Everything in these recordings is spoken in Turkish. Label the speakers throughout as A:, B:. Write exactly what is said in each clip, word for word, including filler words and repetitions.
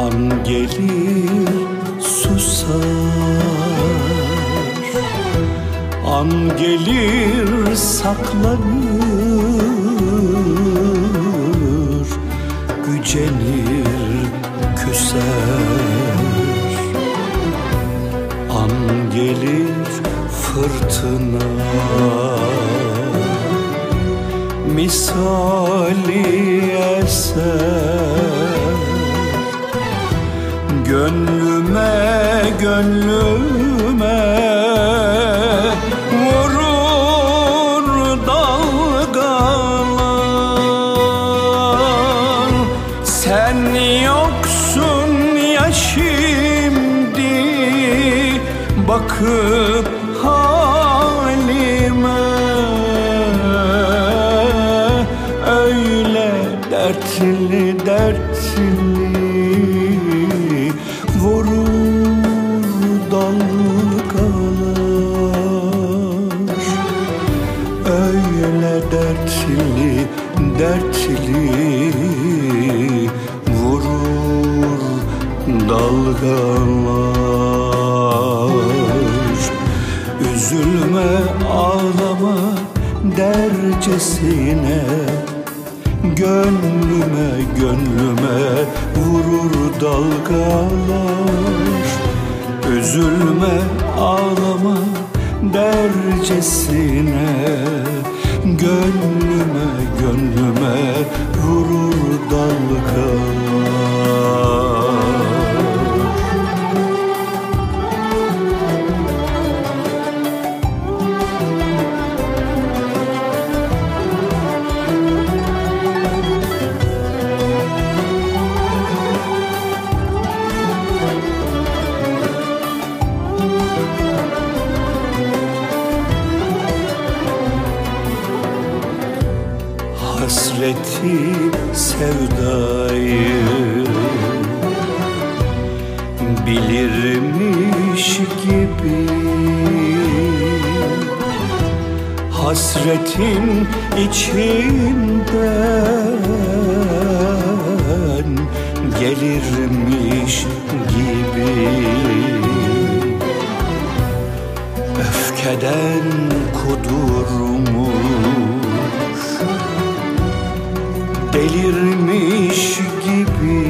A: An gelir susar, an gelir saklanır, gücenir küser. An gelir fırtına, misali eser, gönlüme gönlüme vurur dalgalar. Sen yoksun ya şimdi, bakıp halime öyle dertli dertli vurur dalgalar. Öyle dertli dertli vurur dalgalar. Üzülme ağlama dercesine, gönlüme gönlüme vurur dalgalar. Üzülme ağlama dercesine, gönlüme gönlüme vurur dalgalar. Hasreti sevdayı bilirmiş gibi, hasretin içinden gelirmiş gibi. Öfkeden kudurmuş, delirmiş gibi,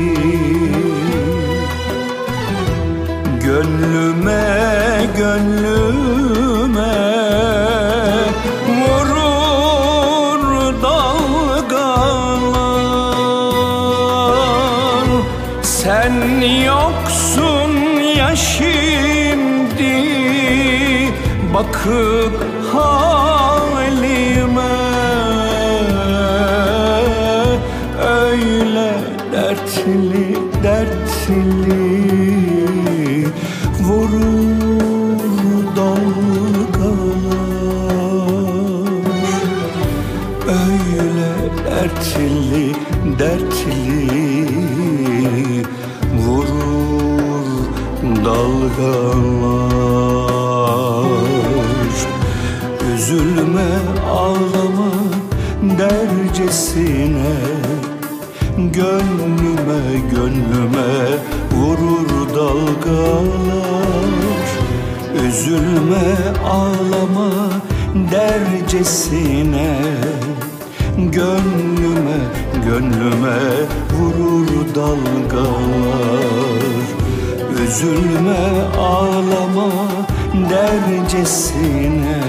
A: gönlüme gönlüme vurur dalgalar. Sen yoksun ya şimdi, bakıp halime öyle dertli dertli vurur dalgalar. Öyle dertli dertli vurur dalgalar. Üzülme ağlama dercesine, gönlüme gönlüme vurur dalgalar. Üzülme ağlama dercesine, gönlüme gönlüme vurur dalgalar. Üzülme ağlama dercesine,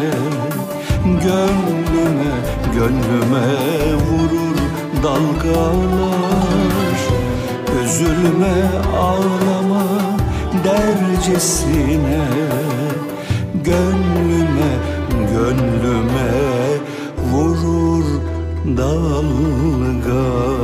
A: gönlüme gönlüme vurur dalgalar. Üzülme ağlama dercesine, gönlüme gönlüme vurur dalgalar.